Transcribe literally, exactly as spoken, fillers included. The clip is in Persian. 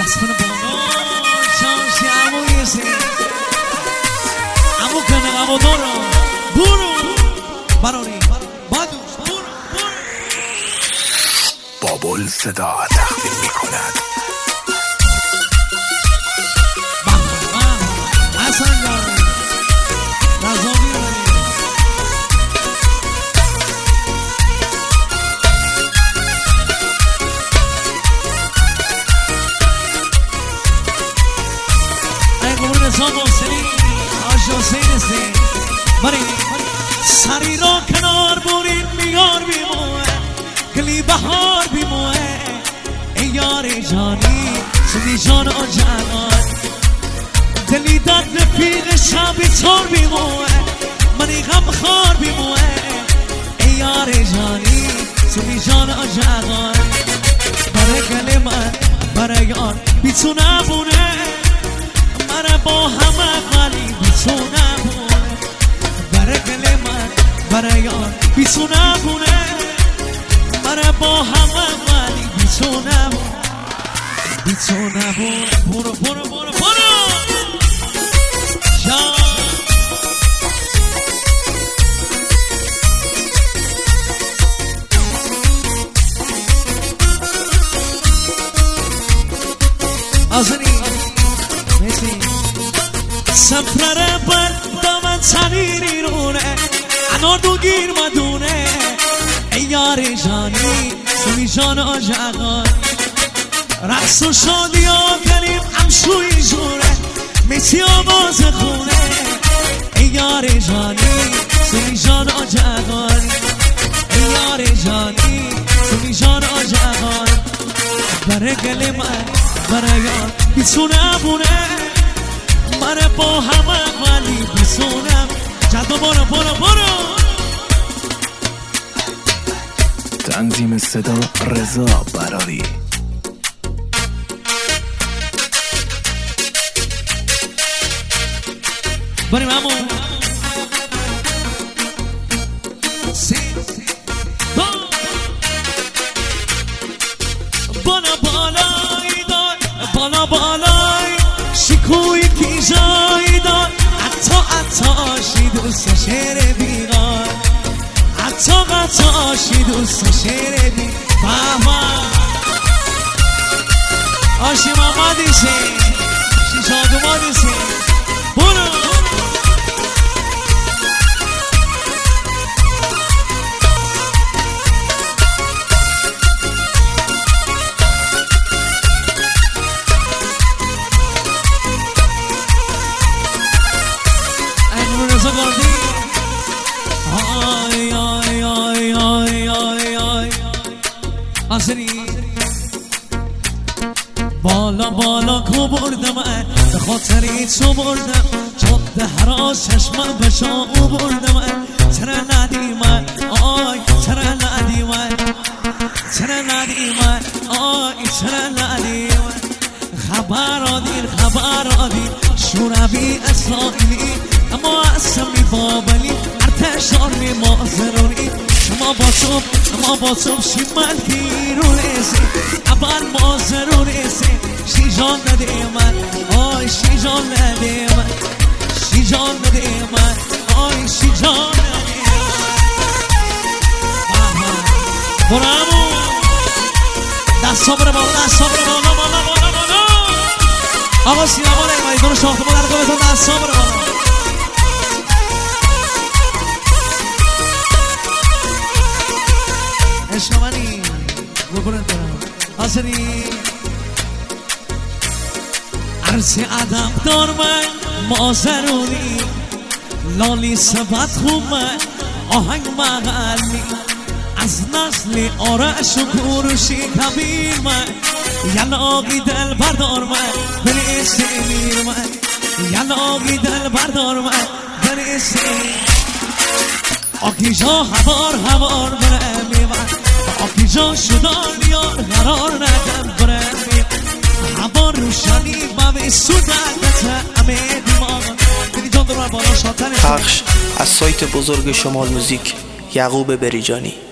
دست کنه بالا چانشی عمو یسی عمو کنه عمو دارو برو براری بادوش برو برو بابل صدا تقدیم می کند حسن جان رضاوی رانی ای قبول نظام حسینی آج حسین سی بری سری را کنار برین میار بیموه گلی بهار بیموه ای یار جانی سنی جان آجانان دلی داد رفیق شبی تار بیموه منی غم خار بیموه ای یار جانی سنی جان آجانان برای گل من برای یار بیتونه بونه من با همه ولی بیتونه بونه برای گل من برای یار بیتونه بونه من با همه ولی بیتونه بونه بیتونه بونه برو برو برو برو جان آزنی میسی سفره بر دامن سنیری رونه انار دو گیر مدونه ای یار جانی سمی جان آجاقان رقص و شادی ها کنیم امشوی جوره میسی آواز خونه ای یار جانی سمی جان آجاقان ای یار جانی سمی جان آجاقان برای گل من برای یار بیتونه بونه من با همه ولی بیتونم جدو برو برو برو تنظیم صدا رضا براری بریم همون سی با بالا بالای دار بالا بالای شکوی کیجای دار حتی حتی دوست شیر بیغار حتی حتی دوست شیر بی بابا آشی مامادی سی شیشاد مادی سی برو آی آی آی آی آی آی آسری بالا بالا کو بردم به خاطری تو بردم جاده هراز چشمم به شاو بردم چرا ندیم آی چرا ندیم چرا ندیم آی چرا ندیم خبر آدیر خبر آدیر شوربی اسرائیلی اما اسمی بابلی ارتشار می مازرونی شما با تو اما با تو شیمال گیرونیسی اول مازرونیسی شیجان نده من آی شیجان نده من شیجان نده من آی شیجان نده من برامو دست صبر بالا دست صبر بالا بالا بالا بالا آقا سینما نگمایی دونو شاخته با درگاه بتون دست صبر بالا عشق منی بکنن دارم حاضری عرصی عدم دار من مازرونی لالی سبت خوب من آهنگ مغلی از نسل آرش و کوروشی کبیر من یلاقی دل بردار من بلی سمیر من یلاقی دل بردار من بلی سمیر آکی جا هوار هوار برمی من آکی جا شدان یار قرار ندم برمی هوار روشنی بمی سودت همه دیمان بینی جان دور من بالا شاتنه پخش از سایت بزرگ شمال موزیک یعقوب بریجانی.